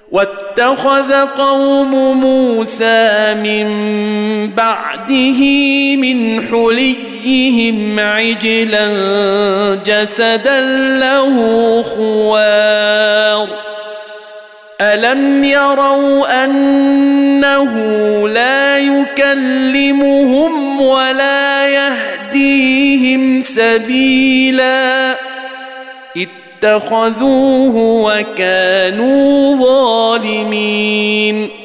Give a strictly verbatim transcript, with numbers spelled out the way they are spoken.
واتخذ قوم موسى من بعده من حليهم عجلا جسدا له خوار ألم يروا أنه لا يكلمهم ولا يهديهم سبيلا اتخذوه وكانوا ظالمين